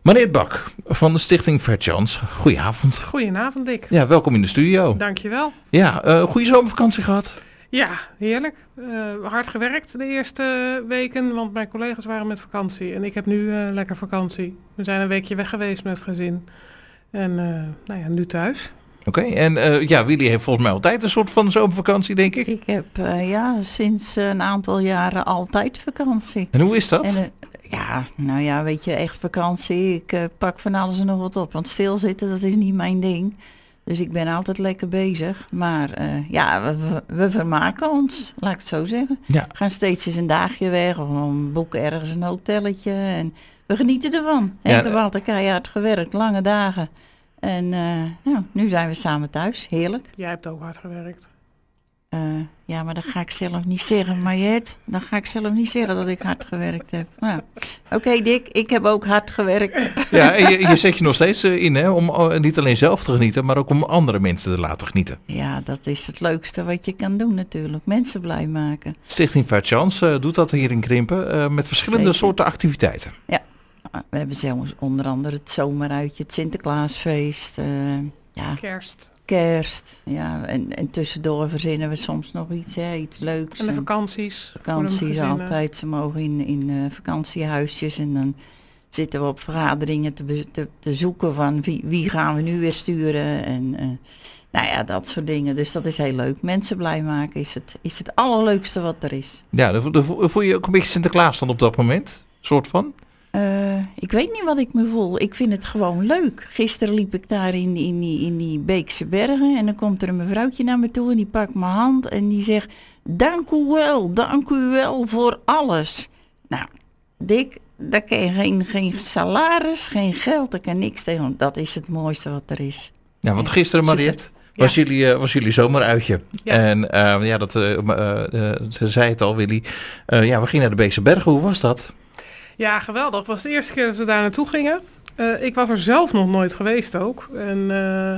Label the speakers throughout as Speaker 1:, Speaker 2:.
Speaker 1: Mariette Bak van de Stichting Fat Chance. Goedenavond.
Speaker 2: Goedenavond, Dick.
Speaker 1: Ja, welkom in de studio.
Speaker 2: Dankjewel.
Speaker 1: Ja, goede zomervakantie gehad?
Speaker 2: Ja, heerlijk. Hard gewerkt de eerste weken, want mijn collega's waren met vakantie. En ik heb nu lekker vakantie. We zijn een weekje weg geweest met het gezin. En nu thuis.
Speaker 1: Oké, en Willy heeft volgens mij altijd een soort van zomervakantie, denk ik.
Speaker 3: Ik heb sinds een aantal jaren altijd vakantie.
Speaker 1: En hoe is dat?
Speaker 3: En, weet je, echt vakantie. Ik pak van alles en nog wat op. Want stilzitten, dat is niet mijn ding. Dus ik ben altijd lekker bezig. Maar we vermaken ons, laat ik het zo zeggen.
Speaker 1: Ja.
Speaker 3: We gaan steeds eens een dagje weg of boeken ergens een hotelletje. En we genieten ervan. We hebben altijd keihard gewerkt, lange dagen. En nu zijn we samen thuis. Heerlijk.
Speaker 2: Jij hebt ook hard gewerkt.
Speaker 3: Maar dat ga ik zelf niet zeggen, Mariette. Dan ga ik zelf niet zeggen dat ik hard gewerkt heb. Nou, Oké, Dick, ik heb ook hard gewerkt.
Speaker 1: Ja, en je zet je nog steeds in, hè, om niet alleen zelf te genieten, maar ook om andere mensen te laten genieten. Ja,
Speaker 3: dat is het leukste wat je kan doen natuurlijk. Mensen blij maken.
Speaker 1: Stichting Fat Chance doet dat hier in Krimpen met verschillende soorten activiteiten.
Speaker 3: Ja, we hebben zelfs onder andere het zomeruitje, het Sinterklaasfeest. Kerst, ja, en tussendoor verzinnen we soms nog iets leuks.
Speaker 2: En de vakanties.
Speaker 3: Vakanties altijd, ze mogen in vakantiehuisjes en dan zitten we op vergaderingen te zoeken van wie gaan we nu weer sturen en dat soort dingen. Dus dat is heel leuk. Mensen blij maken is het allerleukste wat er is. Ja,
Speaker 1: dan voel je ook een beetje Sinterklaas dan op dat moment, soort van?
Speaker 3: Ik weet niet wat ik me voel. Ik vind het gewoon leuk. Gisteren liep ik daar in die Beekse Bergen en dan komt er een mevrouwtje naar me toe en die pakt mijn hand en die zegt, dank u wel voor alles. Nou, Dick, daar kan je geen salaris, geen geld, daar kan niks tegen. Dat is het mooiste wat er is.
Speaker 1: Ja, want gisteren, Mariette, was jullie zomeruitje. Ja. En ze zei het al, Willy. We gingen naar de Beekse Bergen. Hoe was dat?
Speaker 2: Ja, geweldig. Het was de eerste keer dat we daar naartoe gingen. Ik was er zelf nog nooit geweest ook. En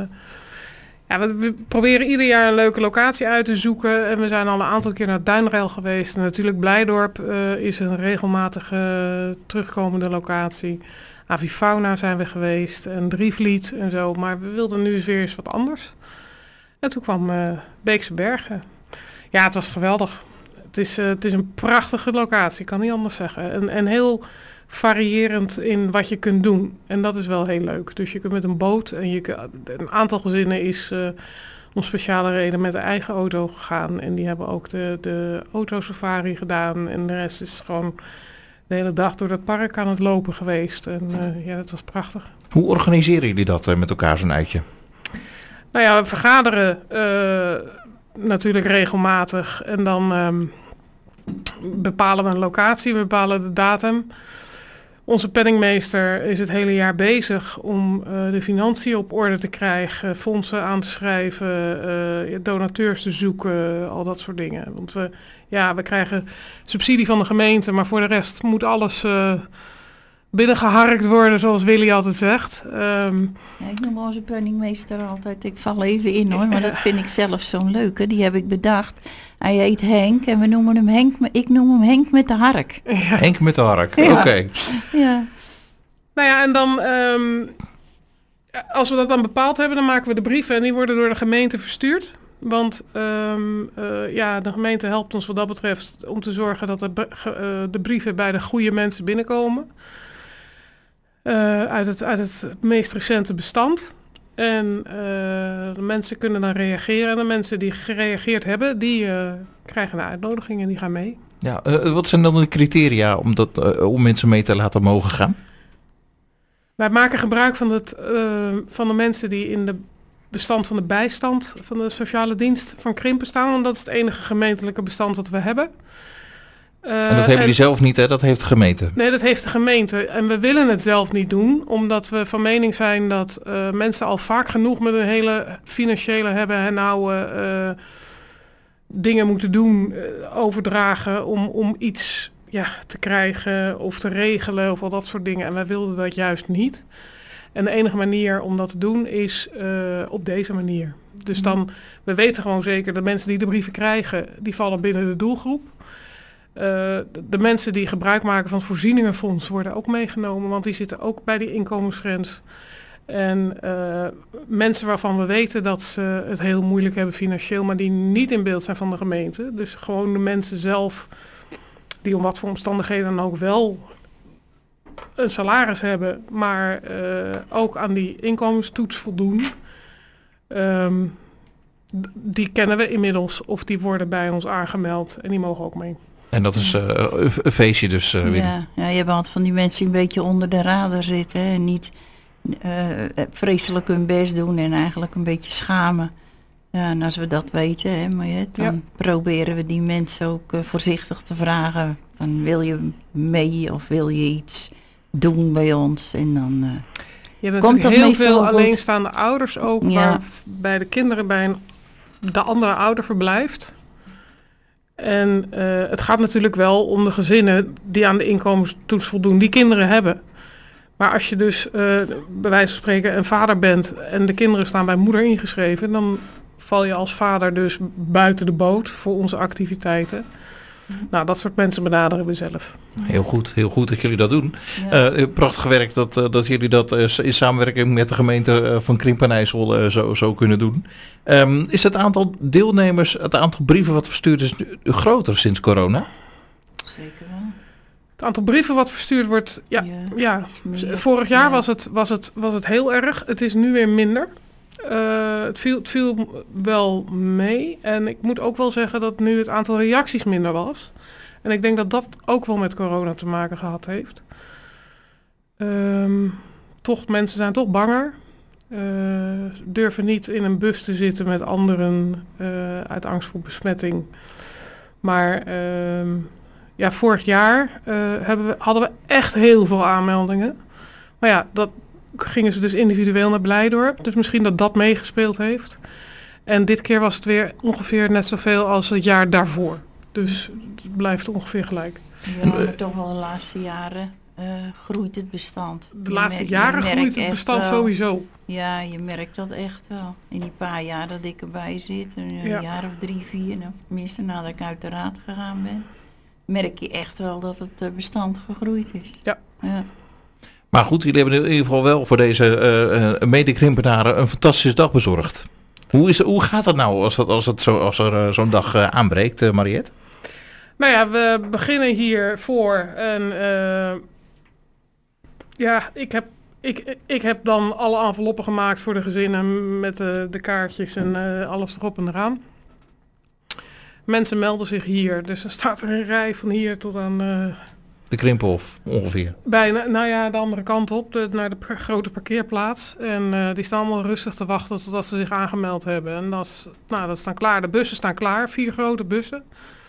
Speaker 2: we proberen ieder jaar een leuke locatie uit te zoeken. En we zijn al een aantal keer naar Duinrail geweest. En natuurlijk Blijdorp is een regelmatig terugkomende locatie. Avifauna zijn we geweest. En Drievliet en zo. Maar we wilden nu weer eens wat anders. En toen kwam Beekse Bergen. Ja, het was geweldig. Het is een prachtige locatie, ik kan niet anders zeggen. En heel variërend in wat je kunt doen. En dat is wel heel leuk. Dus je kunt met een boot en een aantal gezinnen is om speciale reden met de eigen auto gegaan. En die hebben ook de autosafari gedaan. En de rest is gewoon de hele dag door dat park aan het lopen geweest. En dat was prachtig.
Speaker 1: Hoe organiseren jullie dat met elkaar, zo'n uitje?
Speaker 2: Nou ja, we vergaderen natuurlijk regelmatig en dan bepalen we een locatie, we bepalen de datum. Onze penningmeester is het hele jaar bezig om de financiën op orde te krijgen, fondsen aan te schrijven, donateurs te zoeken, al dat soort dingen. Want we krijgen subsidie van de gemeente, maar voor de rest moet alles binnengeharkt worden, zoals Willy altijd zegt.
Speaker 3: Ik noem onze penningmeester altijd, ik val even in hoor, maar dat vind ik zelf zo'n leuke. Die heb ik bedacht. Hij heet Henk en we noemen hem Henk, ik noem hem Henk met de hark.
Speaker 1: Ja. Henk met de hark,
Speaker 3: ja.
Speaker 1: Oké.
Speaker 3: Ja.
Speaker 2: Nou ja, en dan, als we dat dan bepaald hebben, dan maken we de brieven en die worden door de gemeente verstuurd. Want de gemeente helpt ons wat dat betreft om te zorgen dat de brieven bij de goede mensen binnenkomen. Uit het meest recente bestand. En de mensen kunnen dan reageren. En de mensen die gereageerd hebben, die krijgen een uitnodiging en die gaan mee.
Speaker 1: Ja, wat zijn dan de criteria om mensen mee te laten mogen gaan?
Speaker 2: Wij maken gebruik van de mensen die in de bestand van de bijstand van de sociale dienst van Krimpen staan. Want dat is het enige gemeentelijke bestand wat we hebben.
Speaker 1: En dat hebben jullie zelf niet, hè? Dat heeft de gemeente.
Speaker 2: Nee, dat heeft de gemeente. En we willen het zelf niet doen, omdat we van mening zijn dat mensen al vaak genoeg met een hele financiële hebben en nou dingen moeten doen, overdragen om iets te krijgen of te regelen of al dat soort dingen. En wij wilden dat juist niet. En de enige manier om dat te doen is op deze manier. Dus dan, we weten gewoon zeker dat mensen die de brieven krijgen, die vallen binnen de doelgroep. De mensen die gebruik maken van het voorzieningenfonds worden ook meegenomen, want die zitten ook bij die inkomensgrens. En mensen waarvan we weten dat ze het heel moeilijk hebben financieel, maar die niet in beeld zijn van de gemeente. Dus gewoon de mensen zelf die om wat voor omstandigheden dan ook wel een salaris hebben, maar ook aan die inkomenstoets voldoen. Die kennen we inmiddels of die worden bij ons aangemeld en die mogen ook mee.
Speaker 1: En dat is een feestje dus.
Speaker 3: Ja, je hebt altijd van die mensen die een beetje onder de radar zitten en niet vreselijk hun best doen en eigenlijk een beetje schamen. Ja, en als we dat weten, hè, dan proberen we die mensen ook voorzichtig te vragen van wil je mee of wil je iets doen bij ons en dan
Speaker 2: je hebt
Speaker 3: komt
Speaker 2: natuurlijk
Speaker 3: dat
Speaker 2: heel veel
Speaker 3: goed.
Speaker 2: alleenstaande ouders ook,
Speaker 3: Ja.
Speaker 2: waar bij de kinderen bij de andere ouder verblijft. En het gaat natuurlijk wel om de gezinnen die aan de inkomenstoets voldoen, die kinderen hebben. Maar als je dus bij wijze van spreken een vader bent en de kinderen staan bij moeder ingeschreven, dan val je als vader dus buiten de boot voor onze activiteiten. Nou, dat soort mensen benaderen we zelf.
Speaker 1: Heel goed dat jullie dat doen.
Speaker 3: Ja.
Speaker 1: Prachtig werk dat jullie dat in samenwerking met de gemeente van Krimpen en IJssel zo kunnen doen. Is het aantal deelnemers, het aantal brieven wat verstuurd is, groter sinds corona?
Speaker 3: Zeker wel.
Speaker 2: Het aantal brieven wat verstuurd wordt, ja. Vorig jaar was het heel erg. Het is nu weer minder. Het viel wel mee. En ik moet ook wel zeggen dat nu het aantal reacties minder was. En ik denk dat dat ook wel met corona te maken gehad heeft. Mensen zijn toch banger. Durven niet in een bus te zitten met anderen uit angst voor besmetting. Maar vorig jaar hadden we echt heel veel aanmeldingen. Maar ja, dat gingen ze dus individueel naar Blijdorp. Dus misschien dat meegespeeld heeft. En dit keer was het weer ongeveer net zoveel als het jaar daarvoor. Dus het blijft ongeveer gelijk.
Speaker 3: Ja, maar toch wel de laatste jaren groeit het bestand.
Speaker 2: De laatste jaren groeit het bestand sowieso.
Speaker 3: Ja, je merkt dat echt wel. In die paar jaar dat ik erbij zit, een jaar of 3, 4, nou, tenminste nadat ik uit de raad gegaan ben, merk je echt wel dat het bestand gegroeid is.
Speaker 2: Ja.
Speaker 1: Maar goed, jullie hebben in ieder geval wel voor deze mede-Krimpenaren een fantastische dag bezorgd. Hoe gaat dat nou als er zo'n dag aanbreekt, Mariette?
Speaker 2: Nou ja, we beginnen hier voor en ik heb dan alle enveloppen gemaakt voor de gezinnen met de kaartjes en alles erop en eraan. Mensen melden zich hier, dus er staat er een rij van hier tot aan
Speaker 1: de Krimpenhof ongeveer.
Speaker 2: Bijna, de andere kant op, naar de grote parkeerplaats. En die staan allemaal rustig te wachten totdat ze zich aangemeld hebben. En dat staan klaar. De bussen staan klaar, 4 grote bussen.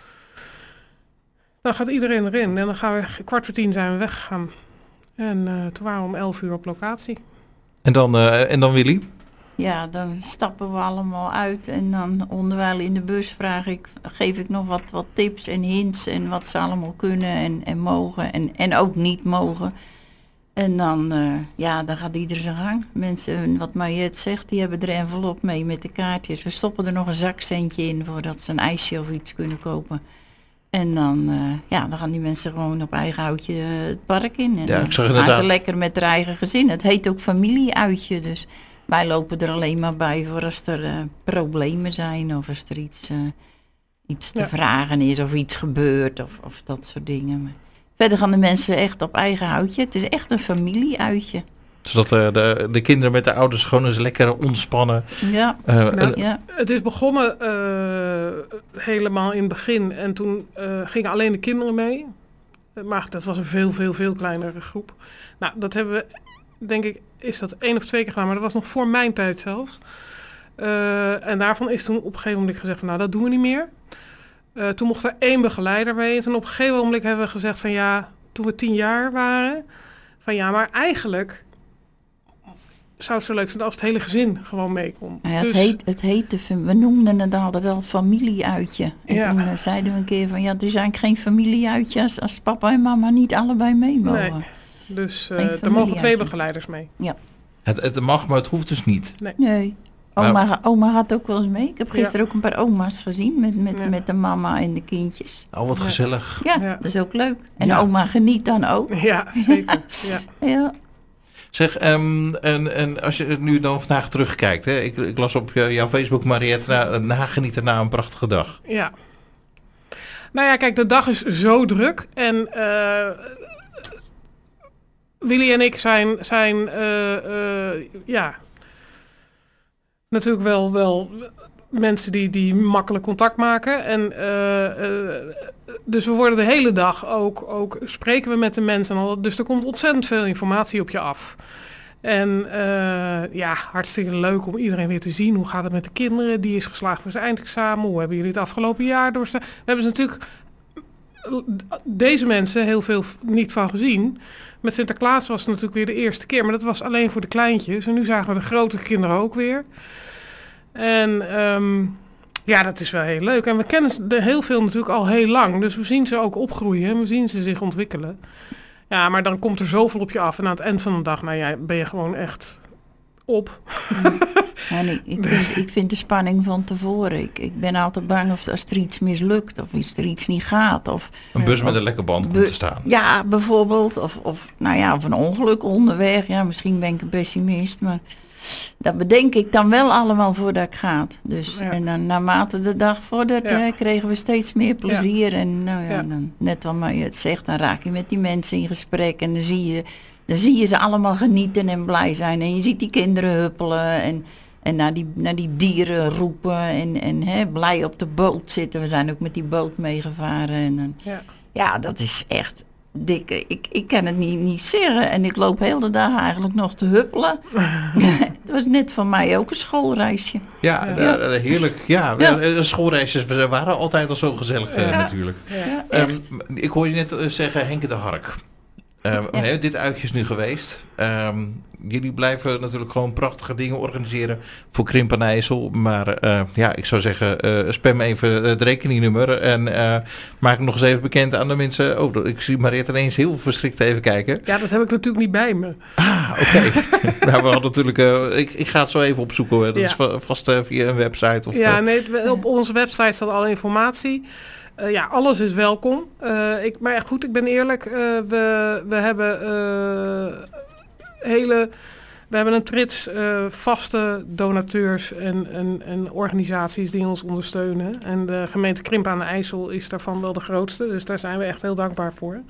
Speaker 2: Dan gaat iedereen erin en dan gaan we 9:15 zijn we weggegaan. En toen waren we om 11 uur op locatie.
Speaker 1: En dan Willy?
Speaker 3: Ja, dan stappen we allemaal uit en dan onderwijl in de bus geef ik nog wat tips en hints en wat ze allemaal kunnen en mogen en ook niet mogen. En dan gaat iedereen zijn gang. Mensen, wat Mariette zegt, die hebben er envelop mee met de kaartjes. We stoppen er nog een zakcentje in voordat ze een ijsje of iets kunnen kopen. En dan gaan die mensen gewoon op eigen houtje het park in. En dan gaan ze lekker met hun eigen gezin. Het heet ook familieuitje, dus wij lopen er alleen maar bij voor als er problemen zijn of als er iets te vragen is of iets gebeurt of dat soort dingen. Maar verder gaan de mensen echt op eigen houtje. Het is echt een familieuitje.
Speaker 1: Zodat de kinderen met de ouders gewoon eens lekker ontspannen.
Speaker 3: Ja.
Speaker 2: Het is begonnen helemaal in het begin en toen gingen alleen de kinderen mee. Maar dat was een veel kleinere groep. Nou, dat hebben we, denk ik, is dat 1 of 2 keer gedaan, maar dat was nog voor mijn tijd zelfs. En daarvan is toen op een gegeven moment gezegd van nou, dat doen we niet meer. Toen mocht er 1 begeleider mee. En toen op een gegeven moment hebben we gezegd van ja, toen we 10 jaar waren, van ja, maar eigenlijk zou het zo leuk zijn als het hele gezin gewoon mee kon.
Speaker 3: Ja, we noemden het altijd al familieuitje. En toen zeiden we een keer van ja, het is eigenlijk geen familieuitje als papa en mama niet allebei mee mogen.
Speaker 2: Nee. Dus er mogen 2 begeleiders mee.
Speaker 3: Ja.
Speaker 1: Het mag, maar het hoeft dus niet.
Speaker 3: Nee. Oma gaat ook wel eens mee. Ik heb gisteren ook een paar oma's gezien met de mama en de kindjes.
Speaker 1: Oh, wat gezellig.
Speaker 3: Ja, dat is ook leuk. En oma geniet dan ook.
Speaker 2: Ja, zeker.
Speaker 3: Ja.
Speaker 1: Zeg, en als je nu dan vandaag terugkijkt, hè? Ik las op jouw Facebook, Mariette, nagenieten na een prachtige dag.
Speaker 2: Ja. Nou ja, kijk, de dag is zo druk. En Willy en ik zijn natuurlijk wel mensen die makkelijk contact maken. En dus we worden de hele dag ook spreken we met de mensen. En al, dus er komt ontzettend veel informatie op je af. En hartstikke leuk om iedereen weer te zien. Hoe gaat het met de kinderen? Die is geslaagd voor zijn eindexamen. Hoe hebben jullie het afgelopen jaar doorstaan? We hebben ze natuurlijk deze mensen heel veel niet van gezien. Met Sinterklaas was het natuurlijk weer de eerste keer. Maar dat was alleen voor de kleintjes. En nu zagen we de grote kinderen ook weer. En dat is wel heel leuk. En we kennen ze heel veel natuurlijk al heel lang. Dus we zien ze ook opgroeien. We zien ze zich ontwikkelen. Ja, maar dan komt er zoveel op je af. En aan het eind van de dag, ben je gewoon echt op.
Speaker 3: En ik vind de spanning van tevoren. Ik ben altijd bang als er iets mislukt. Of als er iets niet gaat. Of
Speaker 1: een bus met een lekke band komt te staan.
Speaker 3: Ja, bijvoorbeeld. Of een ongeluk onderweg. Ja, misschien ben ik een pessimist. Maar dat bedenk ik dan wel allemaal voordat ik ga. Dus, en dan naarmate de dag vordert, kregen we steeds meer plezier. En dan, net wat je het zegt, dan raak je met die mensen in gesprek. En dan zie je ze allemaal genieten en blij zijn. En je ziet die kinderen huppelen en naar die dieren roepen. En blij op de boot zitten. We zijn ook met die boot meegevaren. En dan, dat is echt dik. Ik kan het niet zeggen. En ik loop heel de dag eigenlijk nog te huppelen. Het was net van mij ook een schoolreisje.
Speaker 1: Ja, heerlijk. Ja, schoolreisjes waren altijd al zo gezellig natuurlijk.
Speaker 3: Ja,
Speaker 1: ik hoor je net zeggen Henke de Hark. Dit uitje is nu geweest. Jullie blijven natuurlijk gewoon prachtige dingen organiseren voor Krimp en IJssel. Maar ik zou zeggen, spam even het rekeningnummer. En maak het nog eens even bekend aan de mensen. Oh, ik zie Mariette ineens heel verschrikt even kijken.
Speaker 2: Ja, dat heb ik natuurlijk niet bij me.
Speaker 1: Ah, oké. Nou, we hadden natuurlijk... ik ga het zo even opzoeken hoor. Dat is vast via een website.
Speaker 2: Op onze website staat alle informatie. Alles is welkom. Maar goed, ik ben eerlijk. We hebben een trits vaste donateurs en organisaties die ons ondersteunen. En de gemeente Krimp aan de IJssel is daarvan wel de grootste. Dus daar zijn we echt heel dankbaar voor.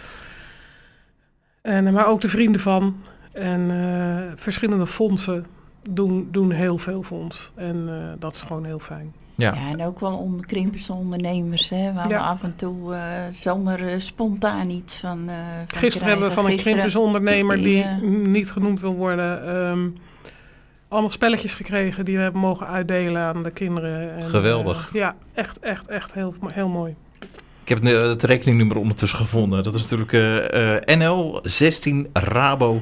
Speaker 2: Maar ook de vrienden van. En verschillende fondsen doen heel veel voor ons. En dat is gewoon heel fijn.
Speaker 3: Ja, en ook wel Krimpense ondernemers. Hè, waar we af en toe zomaar spontaan iets van
Speaker 2: gisteren hebben we van een Krimpense ondernemer die niet genoemd wil worden... allemaal spelletjes gekregen die we hebben mogen uitdelen aan de kinderen. En,
Speaker 1: geweldig.
Speaker 2: Echt heel, heel mooi.
Speaker 1: Ik heb het rekeningnummer ondertussen gevonden. Dat is natuurlijk NL 16 Rabo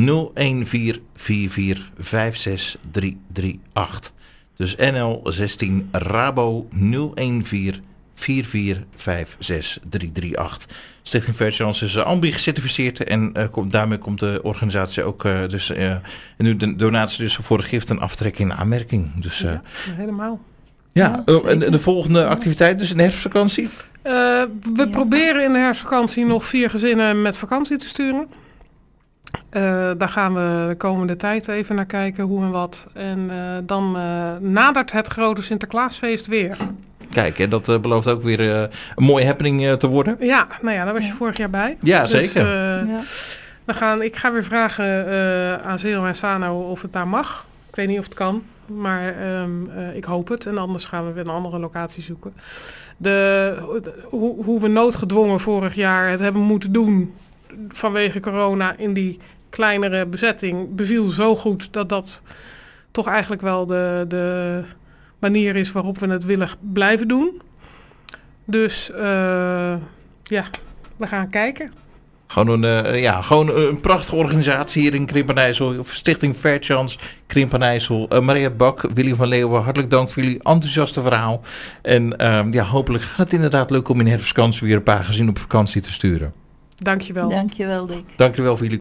Speaker 1: 01444563338. Dus NL 16 Rabo 01444563338. Stichting Fair Chance is AMBI gecertificeerd en daarmee komt de organisatie ook nu de donatie dus voor de gift en aftrekking in aanmerking. Dus,
Speaker 2: helemaal.
Speaker 1: Ja, en de volgende activiteit dus in de herfstvakantie?
Speaker 2: We proberen in de herfstvakantie nog 4 gezinnen met vakantie te sturen. Daar gaan we de komende tijd even naar kijken hoe en wat. En dan nadert het grote Sinterklaasfeest weer.
Speaker 1: Kijk, en dat belooft ook weer een mooie happening te worden.
Speaker 2: Ja, daar was je vorig jaar bij.
Speaker 1: Ja, dus, zeker.
Speaker 2: Ik ga weer vragen aan Zero en Sano of het daar mag. Ik weet niet of het kan, maar ik hoop het. En anders gaan we weer een andere locatie zoeken. Hoe we noodgedwongen vorig jaar het hebben moeten doen vanwege corona in die kleinere bezetting beviel zo goed dat toch eigenlijk wel de manier is waarop we het willen blijven doen. Dus we gaan kijken.
Speaker 1: Gewoon een prachtige organisatie hier in Krimp en IJssel. Stichting Fair Chance, Krimp en IJssel. Mariette Bak, Willy van Leeuwen, hartelijk dank voor jullie enthousiaste verhaal. En hopelijk gaat het inderdaad leuk om in herfstvakantie weer een paar gezinnen op vakantie te sturen.
Speaker 2: Dankjewel.
Speaker 3: Dankjewel, Dick.
Speaker 1: Dankjewel voor jullie.